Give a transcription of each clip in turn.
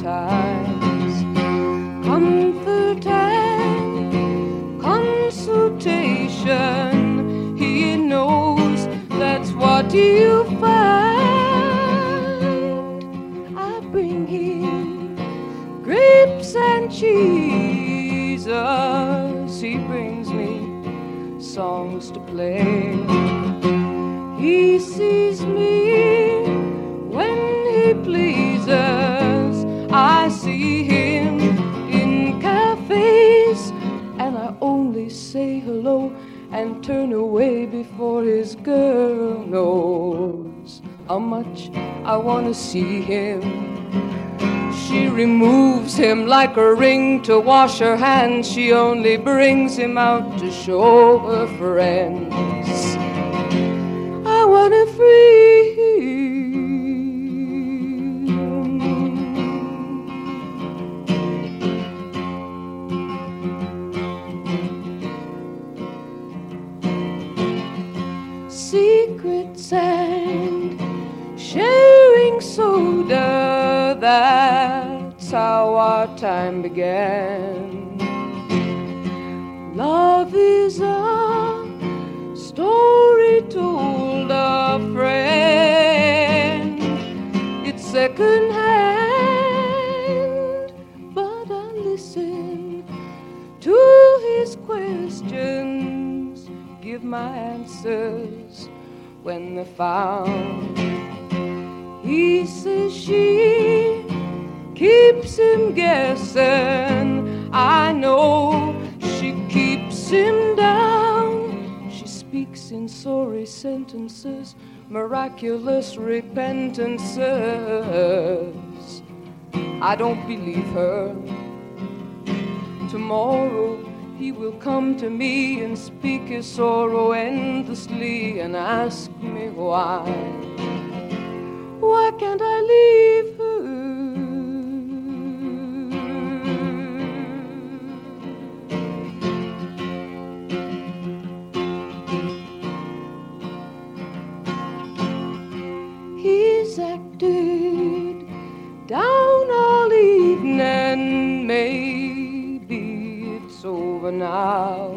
sometimes. Comfort and consultation, he knows that's what you find. I bring him grapes and cheeses, he brings me songs to play. He sees me when he pleases. I see him in cafes, and I only say hello and turn away before his girl knows how much I want to see him. She removes him like a ring to wash her hands. She only brings him out to show her friends. I want to free him. Secrets and sharing soda, that's how our time began. Love is a story told a friend. It's second hand, but I listen to his questions, give my answers when they're found. He says she keeps him guessing. I know she keeps him down. She speaks in sorry sentences, miraculous repentances. I don't believe her. Tomorrow he will come to me and speak his sorrow endlessly and ask me why. Why can't I leave her? He's acted down all evening. Maybe it's over now.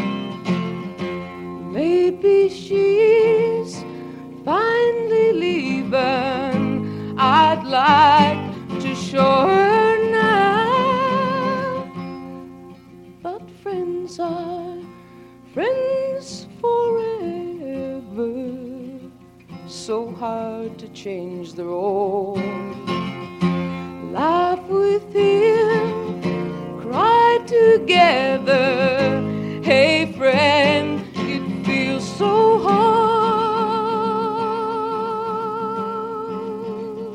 Maybe she's finally leaving. I'd like to show her now. But friends are friends forever. So hard to change the role. Laugh with him, cry together. Hey friend, it feels so hard.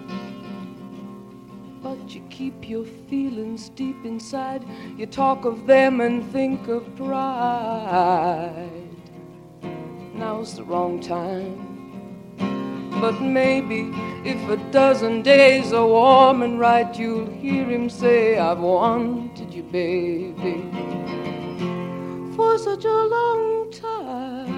But you keep your feelings deep inside. You talk of them and think of pride. Now's the wrong time. But maybe if a dozen days are warm and right, you'll hear him say, I've wanted you, baby, for such a long time.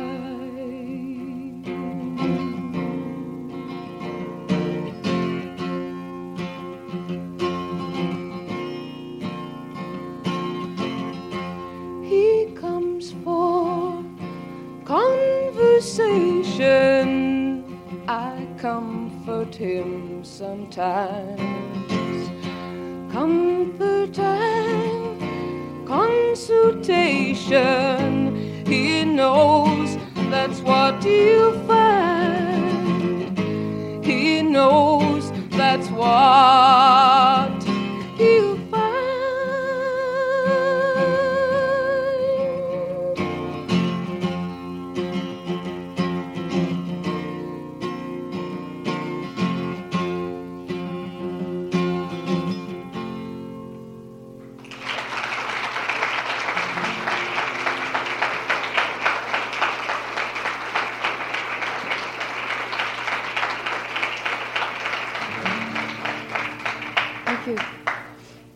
He comes for conversation. I comfort him sometimes. Comfort and consultation, he knows that's what you find. He knows that's what you find. Thank you.